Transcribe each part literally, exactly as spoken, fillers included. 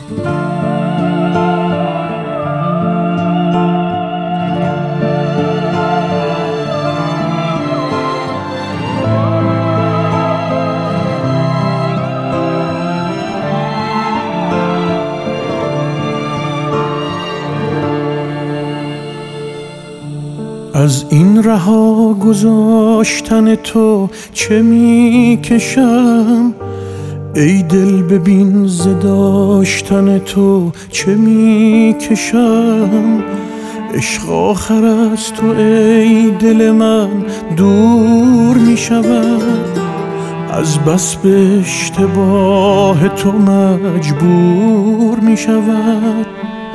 از این رها گذاشتن تو چه می کشم، ای دل ببین ز داشتن تو چه می کشم. عشق آخر از تو ای دل من دور می شود، از بس به اشتباه تو مجبور می شود.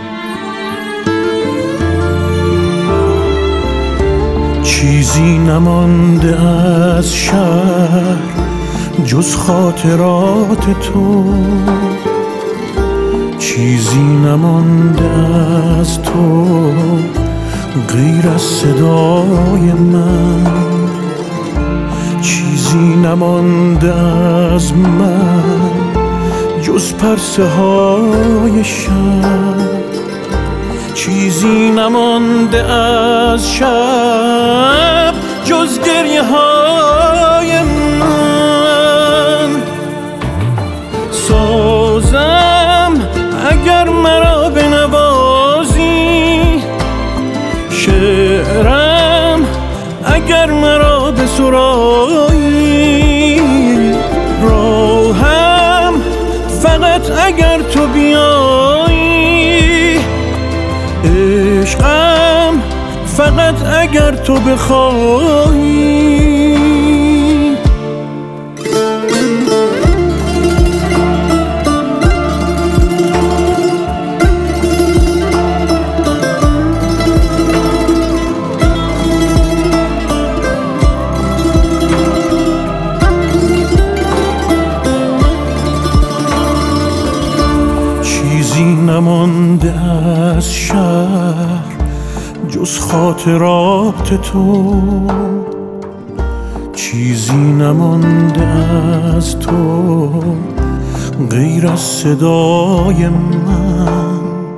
چیزی نمانده از شهر جز خاطرات تو، چیزی نمانده از تو غیر از صدای من، چیزی نمانده از من جز پرسه های شب، چیزی نمانده از شب جز گریه های من. سازم اگر مرا بنوازی، شعرم اگر مرا بسرایی، راهم فقط اگر تو بیایی، عشقم فقط اگر تو بخوایی. چیزی نمانده از شهر جز خاطرات تو، چیزی نمانده از تو غیر از صدای من،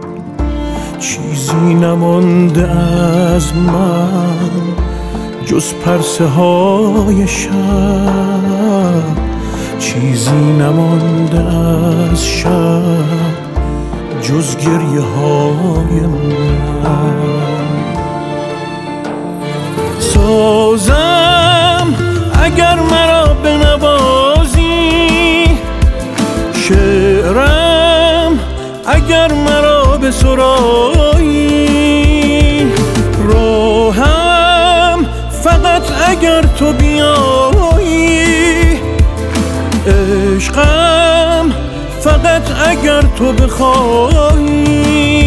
چیزی نمانده از من جز پرسه های شب، چیزی نمانده از شب جز گریه های من. سازم اگر مرا بنوازی، شعرم اگر مرا بسرایی، راهم فقط اگر تو بیایی، عشقم فقط اگر تو بخوایی.